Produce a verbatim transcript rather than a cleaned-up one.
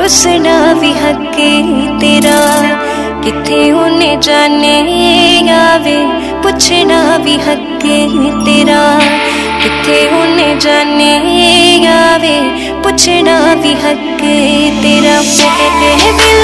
रुसना भी हके तेरा, किथे उन्हें जाने आवे पुछना भी हके तेरा, किथे उन्हें जाने आवे पुछना भी हके तेरा।